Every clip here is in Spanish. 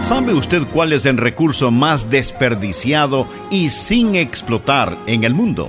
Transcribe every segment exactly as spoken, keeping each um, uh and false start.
¿Sabe usted cuál es el recurso más desperdiciado y sin explotar en el mundo?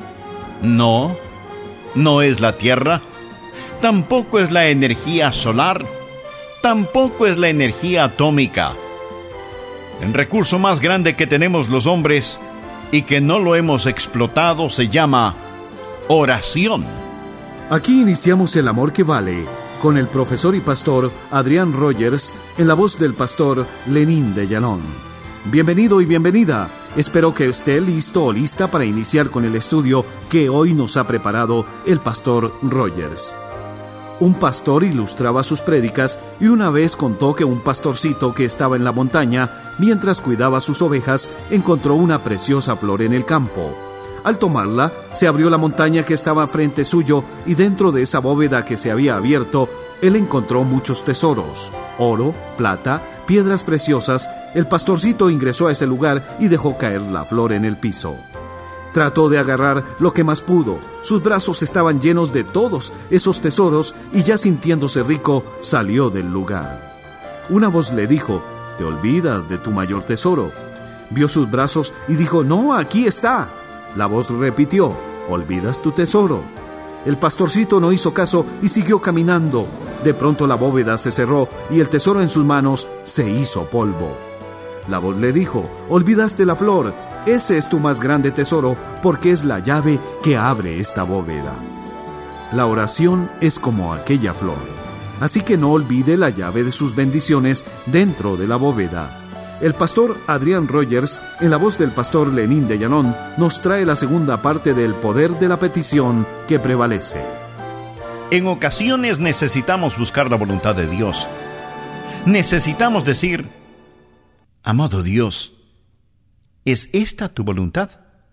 No, no es la tierra, tampoco es la energía solar, tampoco es la energía atómica. El recurso más grande que tenemos los hombres y que no lo hemos explotado se llama oración. Aquí iniciamos El Amor que Vale, con el profesor y pastor Adrián Rogers, en la voz del pastor Lenín de Llanón. Bienvenido y bienvenida. Espero que esté listo o lista para iniciar con el estudio que hoy nos ha preparado el pastor Rogers. Un pastor ilustraba sus prédicas y una vez contó que un pastorcito que estaba en la montaña, mientras cuidaba sus ovejas, encontró una preciosa flor en el campo. Al tomarla, se abrió la montaña que estaba frente suyo, y dentro de esa bóveda que se había abierto, él encontró muchos tesoros: oro, plata, piedras preciosas. El pastorcito ingresó a ese lugar y dejó caer la flor en el piso. Trató de agarrar lo que más pudo. Sus brazos estaban llenos de todos esos tesoros, y ya sintiéndose rico, salió del lugar. Una voz le dijo: «Te olvidas de tu mayor tesoro». Vio sus brazos y dijo: «No, aquí está». La voz repitió: «¿Olvidas tu tesoro?». El pastorcito no hizo caso y siguió caminando. De pronto la bóveda se cerró y el tesoro en sus manos se hizo polvo. La voz le dijo: «Olvidaste la flor. Ese es tu más grande tesoro, porque es la llave que abre esta bóveda». La oración es como aquella flor. Así que no olvide la llave de sus bendiciones dentro de la bóveda. El pastor Adrián Rogers, en la voz del pastor Lenín de Llanón, nos trae la segunda parte del poder de la petición que prevalece. En ocasiones necesitamos buscar la voluntad de Dios. Necesitamos decir: «Amado Dios, ¿es esta tu voluntad?».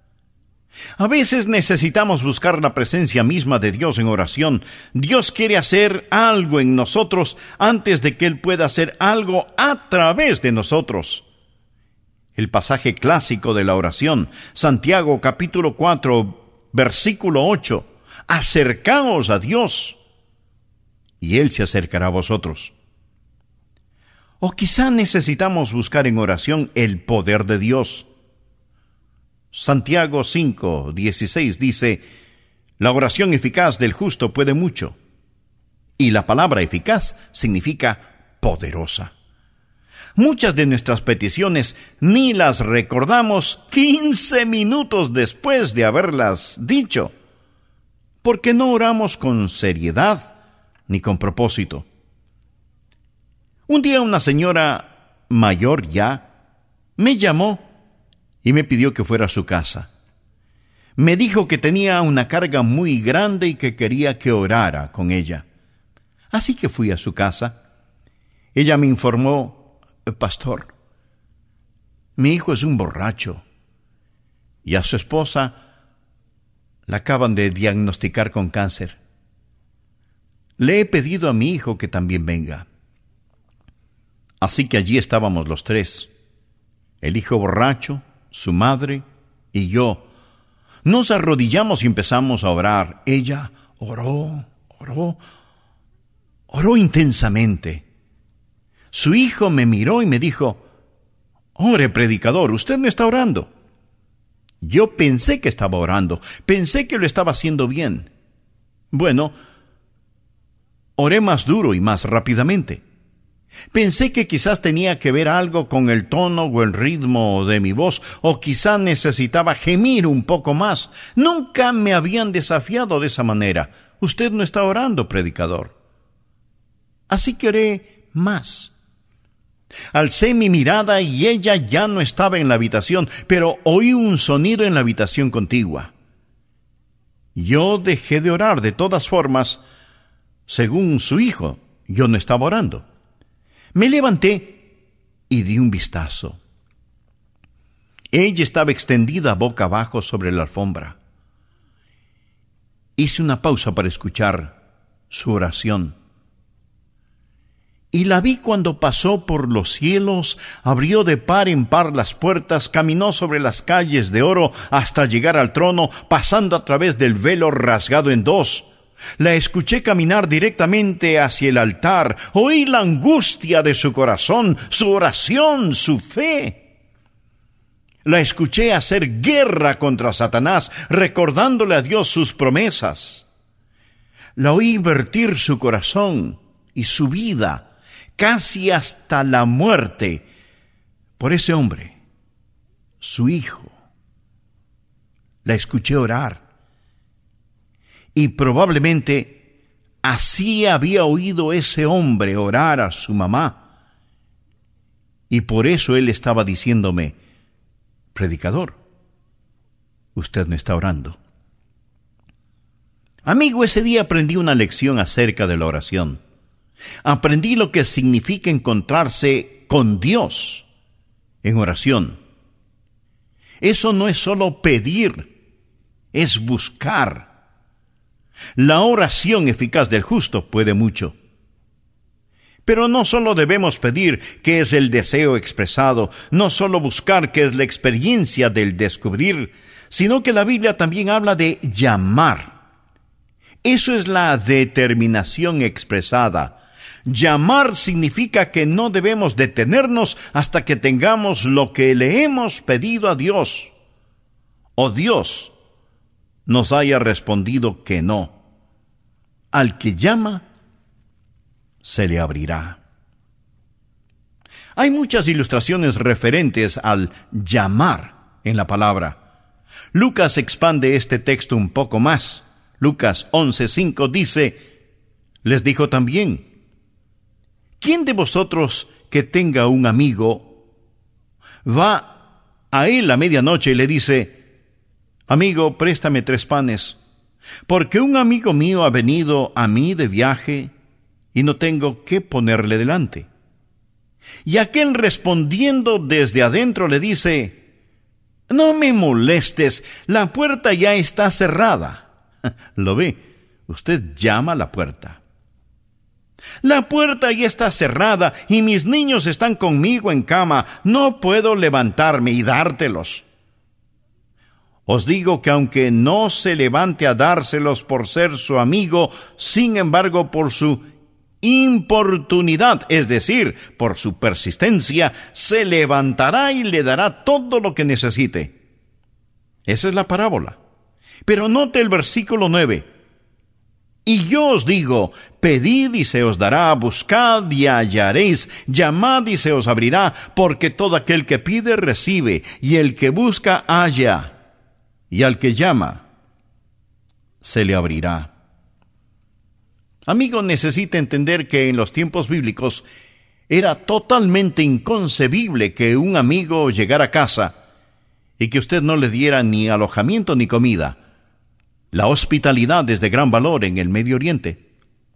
A veces necesitamos buscar la presencia misma de Dios en oración. Dios quiere hacer algo en nosotros antes de que Él pueda hacer algo a través de nosotros. El pasaje clásico de la oración, Santiago capítulo cuatro, versículo ocho, «Acercaos a Dios, y Él se acercará a vosotros». O quizá necesitamos buscar en oración el poder de Dios. Santiago cinco, dieciséis dice: «La oración eficaz del justo puede mucho». Y la palabra eficaz significa poderosa. Muchas de nuestras peticiones ni las recordamos quince minutos después de haberlas dicho, porque no oramos con seriedad ni con propósito. Un día una señora mayor ya me llamó y me pidió que fuera a su casa. Me dijo que tenía una carga muy grande y que quería que orara con ella. Así que fui a su casa. Ella me informó: «Pastor, mi hijo es un borracho y a su esposa la acaban de diagnosticar con cáncer. Le he pedido a mi hijo que también venga». Así que allí estábamos los tres, el hijo borracho, su madre y yo. Nos arrodillamos y empezamos a orar. Ella oró, oró, oró intensamente. Su hijo me miró y me dijo: «Ore, predicador, usted no está orando». Yo pensé que estaba orando, pensé que lo estaba haciendo bien. Bueno, oré más duro y más rápidamente. Pensé que quizás tenía que ver algo con el tono o el ritmo de mi voz, o quizás necesitaba gemir un poco más. Nunca me habían desafiado de esa manera. «Usted no está orando, predicador». Así que oré más. Alcé mi mirada y ella ya no estaba en la habitación, pero oí un sonido en la habitación contigua. Yo dejé de orar de todas formas. Según su hijo, yo no estaba orando. Me levanté y di un vistazo. Ella estaba extendida boca abajo sobre la alfombra. Hice una pausa para escuchar su oración. Y la vi cuando pasó por los cielos, abrió de par en par las puertas, caminó sobre las calles de oro hasta llegar al trono, pasando a través del velo rasgado en dos. La escuché caminar directamente hacia el altar. Oí la angustia de su corazón, su oración, su fe. La escuché hacer guerra contra Satanás, recordándole a Dios sus promesas. La oí vertir su corazón y su vida, casi hasta la muerte, por ese hombre, su hijo. La escuché orar. Y probablemente así había oído ese hombre orar a su mamá. Y por eso él estaba diciéndome: predicador, usted me está orando. Amigo, ese día aprendí una lección acerca de la oración. Aprendí lo que significa encontrarse con Dios en oración. Eso no es solo pedir, es buscar. La oración eficaz del justo puede mucho. Pero no solo debemos pedir, que es el deseo expresado, no solo buscar, que es la experiencia del descubrir, sino que la Biblia también habla de llamar. Eso es la determinación expresada. Llamar significa que no debemos detenernos hasta que tengamos lo que le hemos pedido a Dios, o Dios nos haya respondido que no. Al que llama, se le abrirá. Hay muchas ilustraciones referentes al llamar en la palabra. Lucas expande este texto un poco más. Lucas once cinco dice: les dijo también, ¿quién de vosotros que tenga un amigo va a él a medianoche y le dice: amigo, préstame tres panes, porque un amigo mío ha venido a mí de viaje y no tengo qué ponerle delante? Y aquel respondiendo desde adentro le dice: no me molestes, la puerta ya está cerrada. ¿Lo ve? Usted llama a la puerta. La puerta ya está cerrada y mis niños están conmigo en cama. No puedo levantarme y dártelos. Os digo que aunque no se levante a dárselos por ser su amigo, sin embargo por su importunidad, es decir, por su persistencia, se levantará y le dará todo lo que necesite. Esa es la parábola. Pero note el versículo nueve. Y yo os digo, pedid y se os dará, buscad y hallaréis, llamad y se os abrirá, porque todo aquel que pide recibe, y el que busca halla, y al que llama se le abrirá. Amigo, necesita entender que en los tiempos bíblicos era totalmente inconcebible que un amigo llegara a casa y que usted no le diera ni alojamiento ni comida. La hospitalidad es de gran valor en el Medio Oriente.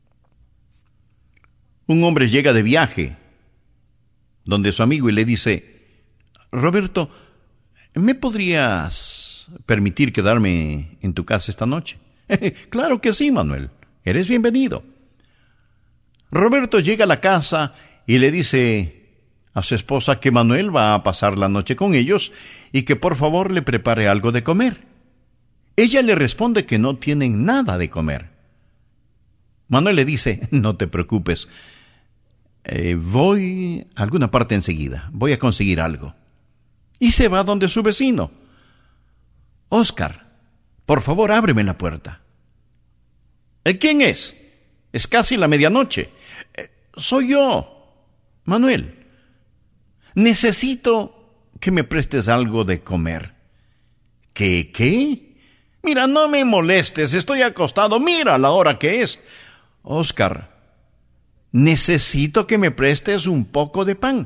Un hombre llega de viaje donde su amigo y le dice: Roberto, ¿me podrías permitir quedarme en tu casa esta noche? Claro que sí, Manuel, eres bienvenido. Roberto llega a la casa y le dice a su esposa que Manuel va a pasar la noche con ellos y que por favor le prepare algo de comer. Ella le responde que no tienen nada de comer. Manuel le dice: no te preocupes, eh, voy a alguna parte enseguida, voy a conseguir algo. Y se va donde su vecino. Oscar, por favor, ábreme la puerta. ¿Quién es? Es casi la medianoche. Eh, soy yo, Manuel. Necesito que me prestes algo de comer. ¿Qué, qué? Mira, no me molestes, estoy acostado, mira la hora que es. Oscar, necesito que me prestes un poco de pan.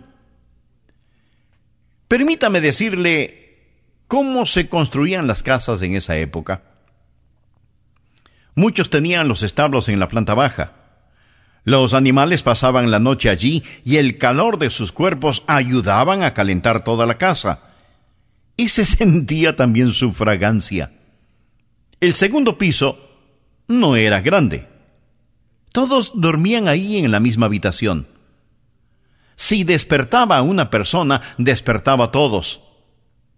Permítame decirle cómo se construían las casas en esa época. Muchos tenían los establos en la planta baja. Los animales pasaban la noche allí y el calor de sus cuerpos ayudaban a calentar toda la casa. Y se sentía también su fragancia. El segundo piso no era grande. Todos dormían ahí en la misma habitación. Si despertaba a una persona, despertaba a todos.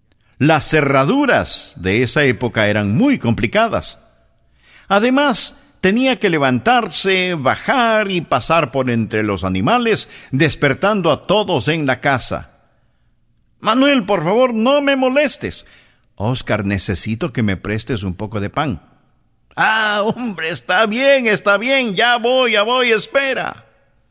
Las cerraduras de esa época eran muy complicadas. Además, tenía que levantarse, bajar y pasar por entre los animales, despertando a todos en la casa. Manuel, por favor, no me molestes. Oscar, necesito que me prestes un poco de pan. Ah, hombre, está bien, está bien, ya voy, ya voy, espera.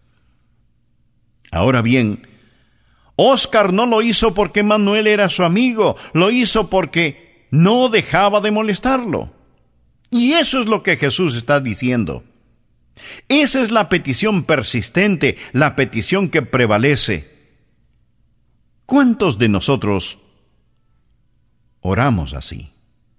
Ahora bien, Oscar no lo hizo porque Manuel era su amigo, lo hizo porque no dejaba de molestarlo. Y eso es lo que Jesús está diciendo. Esa es la petición persistente, la petición que prevalece. ¿Cuántos de nosotros oramos así?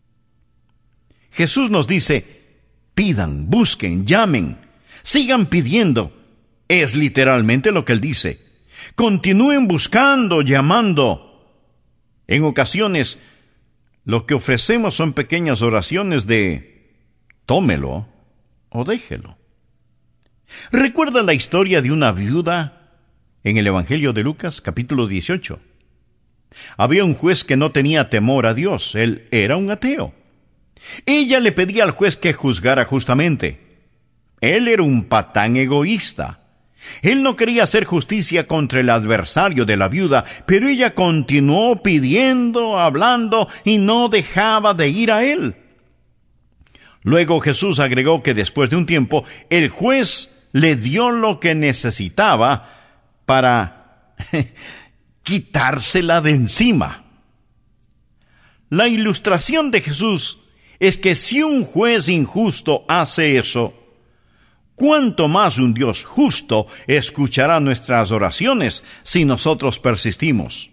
Jesús nos dice, pidan, busquen, llamen, sigan pidiendo. Es literalmente lo que Él dice. Continúen buscando, llamando. En ocasiones, lo que ofrecemos son pequeñas oraciones de tómelo o déjelo. ¿Recuerda la historia de una viuda en el Evangelio de Lucas, capítulo dieciocho? Había un juez que no tenía temor a Dios. Él era un ateo. Ella le pedía al juez que juzgara justamente. Él era un patán egoísta. Él no quería hacer justicia contra el adversario de la viuda, pero ella continuó pidiendo, hablando, y no dejaba de ir a él. Luego Jesús agregó que después de un tiempo, el juez le dio lo que necesitaba para quitársela de encima. La ilustración de Jesús es que si un juez injusto hace eso, ¿cuánto más un Dios justo escuchará nuestras oraciones si nosotros persistimos?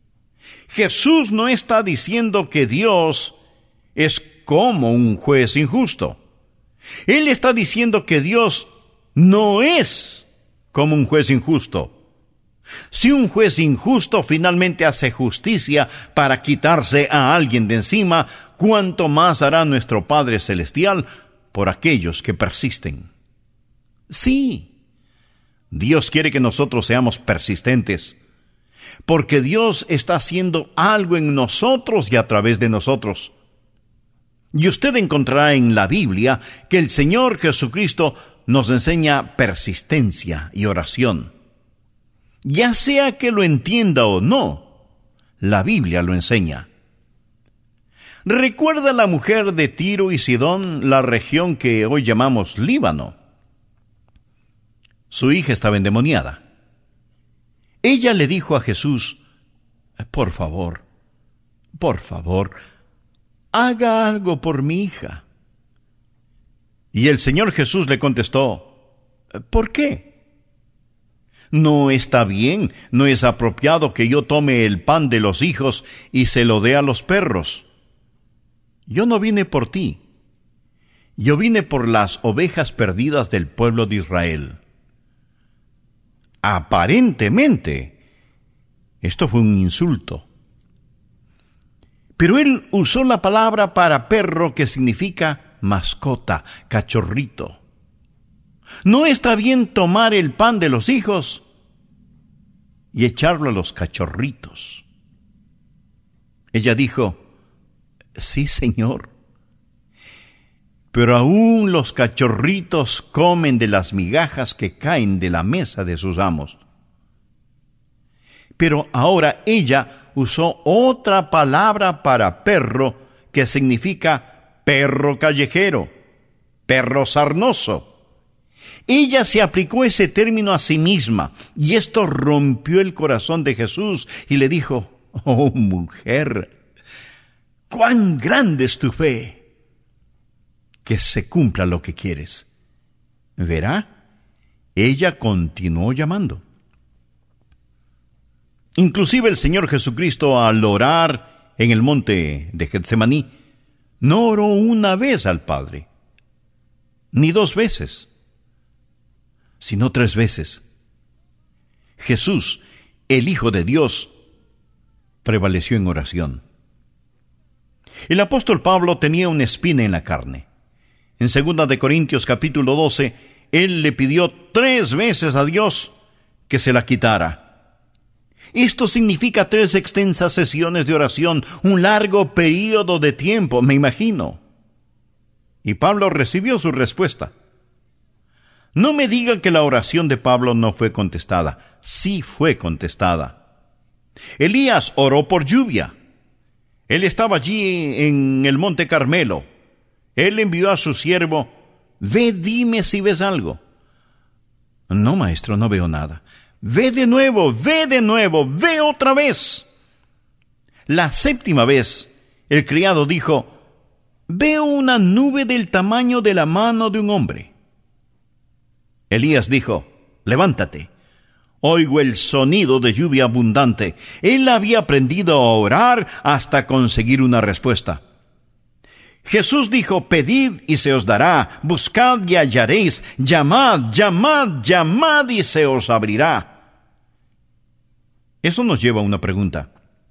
Jesús no está diciendo que Dios es como un juez injusto. Él está diciendo que Dios no es como un juez injusto. Si un juez injusto finalmente hace justicia para quitarse a alguien de encima, ¿cuánto más hará nuestro Padre Celestial por aquellos que persisten? Sí, Dios quiere que nosotros seamos persistentes, porque Dios está haciendo algo en nosotros y a través de nosotros. Y usted encontrará en la Biblia que el Señor Jesucristo nos enseña persistencia y oración. Ya sea que lo entienda o no, la Biblia lo enseña. ¿Recuerda la mujer de Tiro y Sidón, la región que hoy llamamos Líbano? Su hija estaba endemoniada. Ella le dijo a Jesús, por favor, por favor, haga algo por mi hija. Y el Señor Jesús le contestó, ¿por qué? No está bien, no es apropiado que yo tome el pan de los hijos y se lo dé a los perros. Yo no vine por ti, yo vine por las ovejas perdidas del pueblo de Israel. Aparentemente, esto fue un insulto. Pero él usó la palabra para perro que significa mascota, cachorrito. No está bien tomar el pan de los hijos y echarlo a los cachorritos. Ella dijo, sí, Señor, pero aún los cachorritos comen de las migajas que caen de la mesa de sus amos. Pero ahora ella usó otra palabra para perro que significa perro callejero, perro sarnoso. Ella se aplicó ese término a sí misma, y esto rompió el corazón de Jesús, y le dijo, oh mujer, cuán grande es tu fe, que se cumpla lo que quieres. Verá, ella continuó llamando. Inclusive el Señor Jesucristo, al orar en el monte de Getsemaní, no oró una vez al Padre, ni dos veces, sino tres veces. Jesús, el Hijo de Dios, prevaleció en oración. El apóstol Pablo tenía una espina en la carne. En segunda de Corintios capítulo doce, él le pidió tres veces a Dios que se la quitara. Esto significa tres extensas sesiones de oración, un largo período de tiempo, me imagino. Y Pablo recibió su respuesta. No me diga que la oración de Pablo no fue contestada. Sí fue contestada. Elías oró por lluvia. Él estaba allí en el monte Carmelo. Él envió a su siervo: ve, dime si ves algo. No, maestro, no veo nada. Ve de nuevo, ve de nuevo, ve otra vez. La séptima vez, el criado dijo: veo una nube del tamaño de la mano de un hombre. Elías dijo: levántate. Oigo el sonido de lluvia abundante. Él había aprendido a orar hasta conseguir una respuesta. Jesús dijo: pedid y se os dará, buscad y hallaréis, llamad, llamad, llamad y se os abrirá. Eso nos lleva a una pregunta.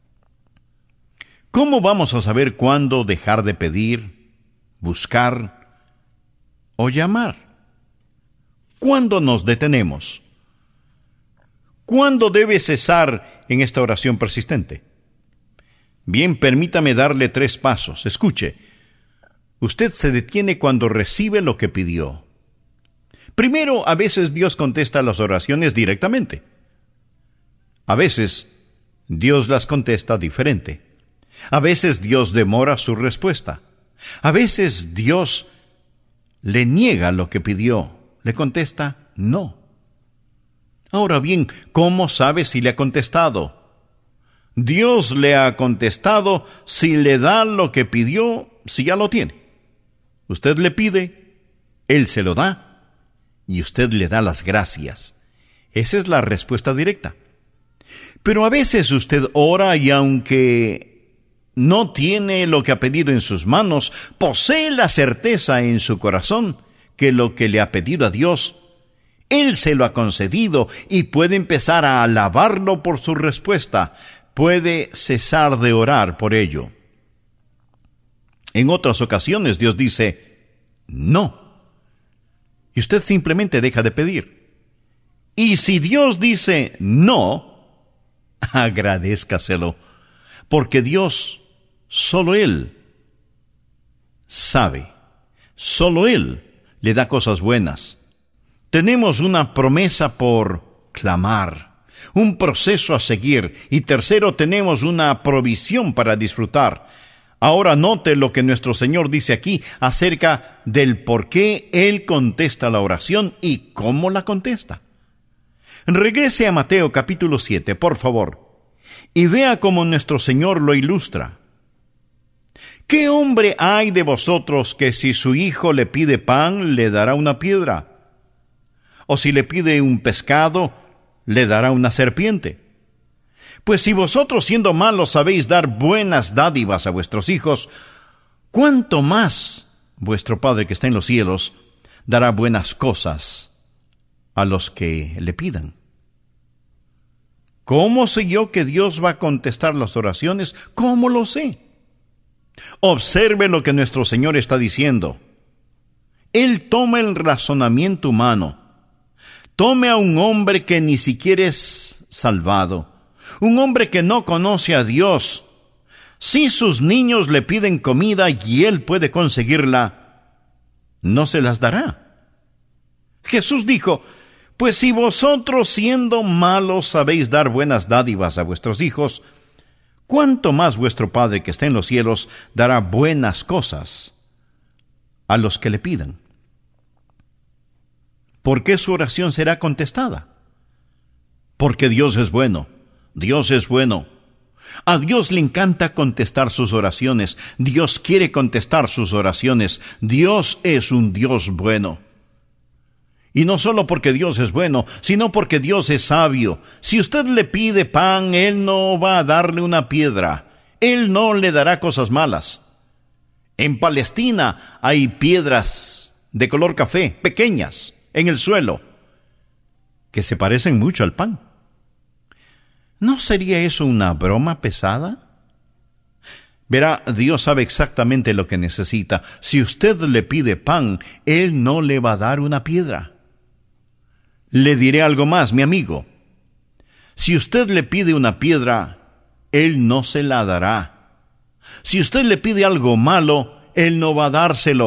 ¿Cómo vamos a saber cuándo dejar de pedir, buscar o llamar? ¿Cuándo nos detenemos? ¿Cuándo debe cesar en esta oración persistente? Bien, permítame darle tres pasos. Escuche. Usted se detiene cuando recibe lo que pidió. Primero, a veces Dios contesta las oraciones directamente. A veces Dios las contesta diferente. A veces Dios demora su respuesta. A veces Dios le niega lo que pidió. Le contesta no. Ahora bien, ¿cómo sabe si le ha contestado? Dios le ha contestado si le da lo que pidió, si ya lo tiene. Usted le pide, Él se lo da, y usted le da las gracias. Esa es la respuesta directa. Pero a veces usted ora y aunque no tiene lo que ha pedido en sus manos, posee la certeza en su corazón que lo que le ha pedido a Dios, Él se lo ha concedido y puede empezar a alabarlo por su respuesta. Puede cesar de orar por ello. En otras ocasiones Dios dice no. Y usted simplemente deja de pedir. Y si Dios dice no, agradézcaselo, porque Dios, solo Él, sabe, solo Él le da cosas buenas. Tenemos una promesa por clamar, un proceso a seguir, y tercero, tenemos una provisión para disfrutar. Ahora note lo que nuestro Señor dice aquí acerca del por qué Él contesta la oración y cómo la contesta. Regrese a Mateo capítulo siete, por favor, y vea cómo nuestro Señor lo ilustra. ¿Qué hombre hay de vosotros que si su hijo le pide pan, le dará una piedra? ¿O si le pide un pescado, le dará una serpiente? Pues si vosotros siendo malos sabéis dar buenas dádivas a vuestros hijos, ¿cuánto más vuestro Padre que está en los cielos dará buenas cosas a los que le pidan? ¿Cómo sé yo que Dios va a contestar las oraciones? ¿Cómo lo sé? Observe lo que nuestro Señor está diciendo. Él toma el razonamiento humano. Tome a un hombre que ni siquiera es salvado, un hombre que no conoce a Dios. Si sus niños le piden comida y Él puede conseguirla, no se las dará. Jesús dijo: pues si vosotros siendo malos sabéis dar buenas dádivas a vuestros hijos, ¿cuánto más vuestro Padre que está en los cielos dará buenas cosas a los que le pidan? ¿Por qué su oración será contestada? Porque Dios es bueno. Dios es bueno. A Dios le encanta contestar sus oraciones. Dios quiere contestar sus oraciones. Dios es un Dios bueno. Y no solo porque Dios es bueno, sino porque Dios es sabio. Si usted le pide pan, Él no va a darle una piedra. Él no le dará cosas malas. En Palestina hay piedras de color café, pequeñas, en el suelo, que se parecen mucho al pan. ¿No sería eso una broma pesada? Verá, Dios sabe exactamente lo que necesita. Si usted le pide pan, Él no le va a dar una piedra. Le diré algo más, mi amigo. Si usted le pide una piedra, Él no se la dará. Si usted le pide algo malo, Él no va a dárselo.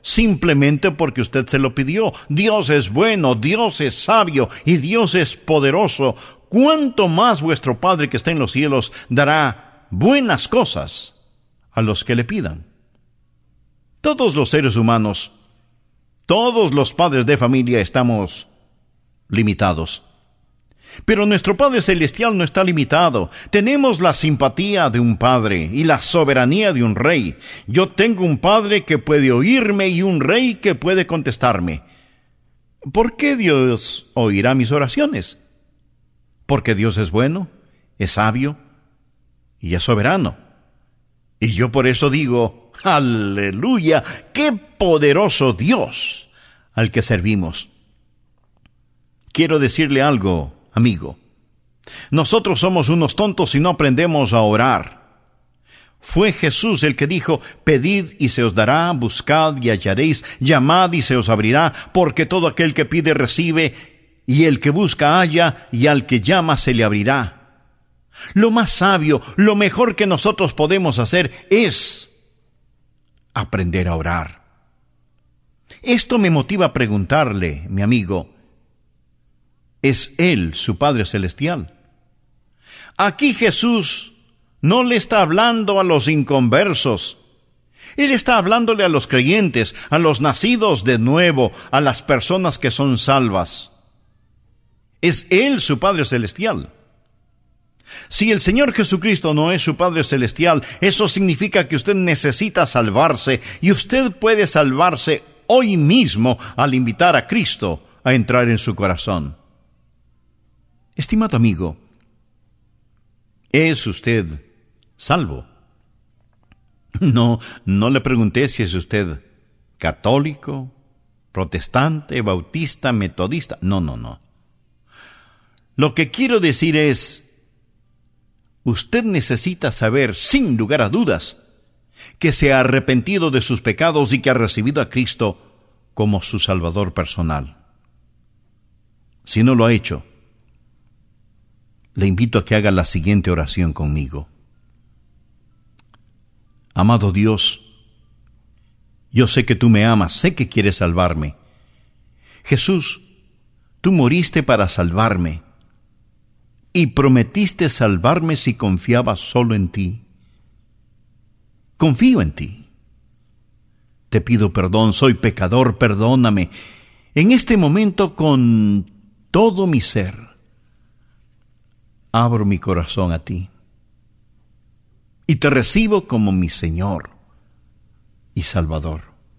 simplemente porque usted se lo pidió. Dios es bueno, Dios es sabio y Dios es poderoso. ¿Cuánto más vuestro Padre que está en los cielos dará buenas cosas a los que le pidan? Todos los seres humanos, todos los padres de familia estamos limitados. Pero nuestro Padre Celestial no está limitado. Tenemos la simpatía de un Padre y la soberanía de un Rey. Yo tengo un Padre que puede oírme y un Rey que puede contestarme. ¿Por qué Dios oirá mis oraciones? Porque Dios es bueno, es sabio y es soberano. Y yo por eso digo, ¡aleluya! ¡Qué poderoso Dios al que servimos! Quiero decirle algo, amigo. Nosotros somos unos tontos si no aprendemos a orar. Fue Jesús el que dijo, pedid y se os dará, buscad y hallaréis, llamad y se os abrirá, porque todo aquel que pide recibe, y el que busca halla, y al que llama se le abrirá. Lo más sabio, lo mejor que nosotros podemos hacer es aprender a orar. Esto me motiva a preguntarle, mi amigo, ¿es Él su Padre Celestial? Aquí Jesús no le está hablando a los inconversos. Él está hablándole a los creyentes, a los nacidos de nuevo, a las personas que son salvas. ¿Es Él su Padre Celestial? Si el Señor Jesucristo no es su Padre Celestial, eso significa que usted necesita salvarse, y usted puede salvarse hoy mismo al invitar a Cristo a entrar en su corazón. Estimado amigo, ¿es usted salvo? No, no le pregunté si es usted católico, protestante, bautista, metodista. No, no, no. Lo que quiero decir es, usted necesita saber, sin lugar a dudas, que se ha arrepentido de sus pecados y que ha recibido a Cristo como su Salvador personal. Si no lo ha hecho, le invito a que haga la siguiente oración conmigo. Amado Dios, yo sé que tú me amas, sé que quieres salvarme. Jesús, tú moriste para salvarme y prometiste salvarme si confiaba solo en ti. Confío en ti. Te pido perdón, soy pecador, perdóname. En este momento, con todo mi ser, abro mi corazón a ti y te recibo como mi Señor y Salvador.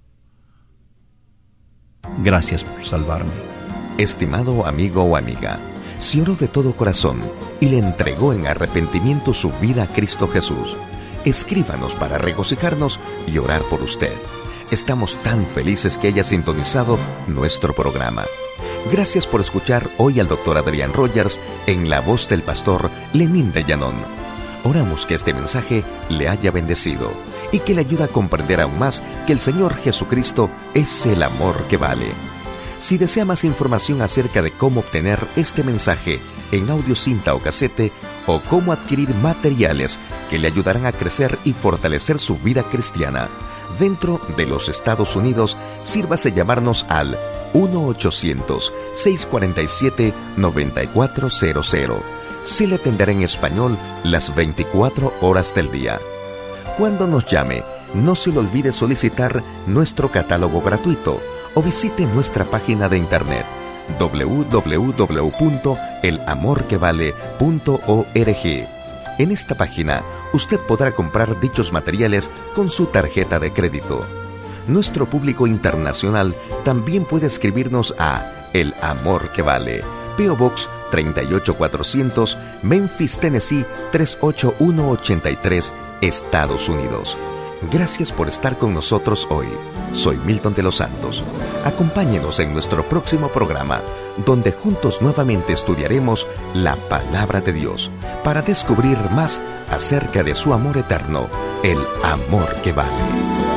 Gracias por salvarme. Estimado amigo o amiga, si oró de todo corazón y le entregó en arrepentimiento su vida a Cristo Jesús, escríbanos para regocijarnos y orar por usted. Estamos tan felices que haya sintonizado nuestro programa. Gracias por escuchar hoy al doctor Adrián Rogers en la voz del pastor Lenín de Llanón. Oramos que este mensaje le haya bendecido y que le ayude a comprender aún más que el Señor Jesucristo es el amor que vale. Si desea más información acerca de cómo obtener este mensaje en audio cinta o casete, o cómo adquirir materiales que le ayudarán a crecer y fortalecer su vida cristiana dentro de los Estados Unidos, sírvase llamarnos al uno ochocientos, seiscientos cuarenta y siete, noventa y cuatro cero cero. Se le atenderá en español las veinticuatro horas del día. Cuando nos llame, no se le olvide solicitar nuestro catálogo gratuito o visite nuestra página de internet doble u doble u doble u punto el amor que vale punto org. En esta página, usted podrá comprar dichos materiales con su tarjeta de crédito. Nuestro público internacional también puede escribirnos a El Amor que Vale, P O Box treinta y ocho cuatrocientos, Memphis, Tennessee tres ocho uno ocho tres, Estados Unidos. Gracias por estar con nosotros hoy. Soy Milton de los Santos. Acompáñenos en nuestro próximo programa, donde juntos nuevamente estudiaremos la Palabra de Dios para descubrir más acerca de su amor eterno, el amor que vale.